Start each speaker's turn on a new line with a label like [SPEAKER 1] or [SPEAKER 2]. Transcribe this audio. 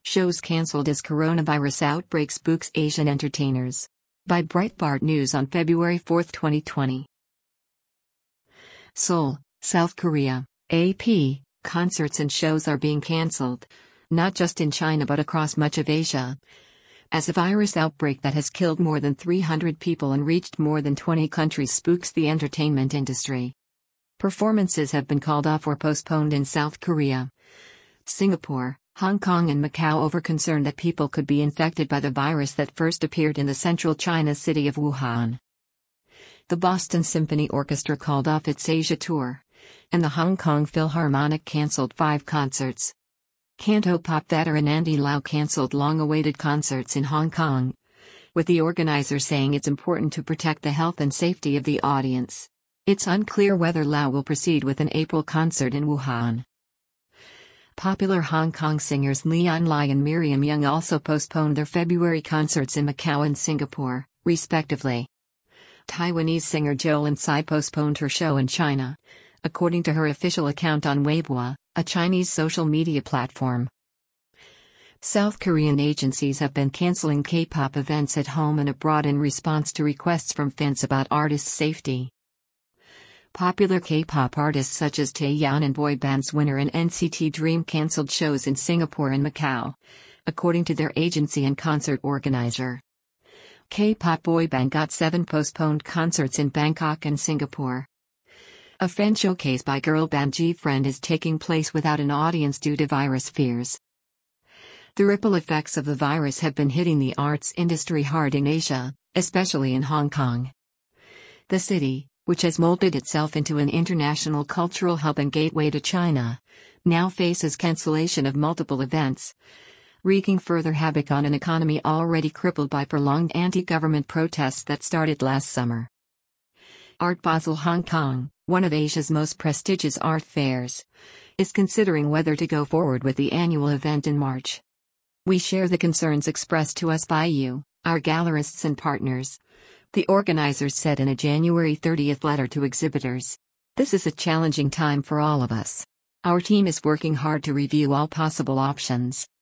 [SPEAKER 1] Shows cancelled as coronavirus outbreak spooks Asian entertainers. By Breitbart News on February 4, 2020. Seoul, South Korea, AP, concerts and shows are being cancelled. Not just in China but across much of Asia. As a virus outbreak that has killed more than 300 people and reached more than 20 countries spooks the entertainment industry. Performances have been called off or postponed in South Korea, Singapore, Hong Kong and Macau over concern that people could be infected by the virus that first appeared in the central China city of Wuhan. The Boston Symphony Orchestra called off its Asia tour, and the Hong Kong Philharmonic cancelled 5 concerts. Cantopop veteran Andy Lau cancelled long-awaited concerts in Hong Kong, with the organizer saying it's important to protect the health and safety of the audience. It's unclear whether Lau will proceed with an April concert in Wuhan. Popular Hong Kong singers Leon Lai and Miriam Young also postponed their February concerts in Macau and Singapore, respectively. Taiwanese singer Jolin Tsai postponed her show in China, according to her official account on Weibo, a Chinese social media platform. South Korean agencies have been canceling K-pop events at home and abroad in response to requests from fans about artists' safety. Popular K-pop artists such as Taeyeon and boy bands Winner and NCT Dream cancelled shows in Singapore and Macau, according to their agency and concert organizer. K-pop boy band GOT 7 postponed concerts in Bangkok and Singapore. A fan showcase by girl band G-Friend is taking place without an audience due to virus fears. The ripple effects of the virus have been hitting the arts industry hard in Asia, especially in Hong Kong. The city, which has molded itself into an international cultural hub and gateway to China, now faces cancellation of multiple events, wreaking further havoc on an economy already crippled by prolonged anti-government protests that started last summer. Art Basel Hong Kong, one of Asia's most prestigious art fairs, is considering whether to go forward with the annual event in March. We share the concerns expressed to us by you, our gallerists and partners, the organizers said in a January 30 letter to exhibitors. This is a challenging time for all of us. Our team is working hard to review all possible options.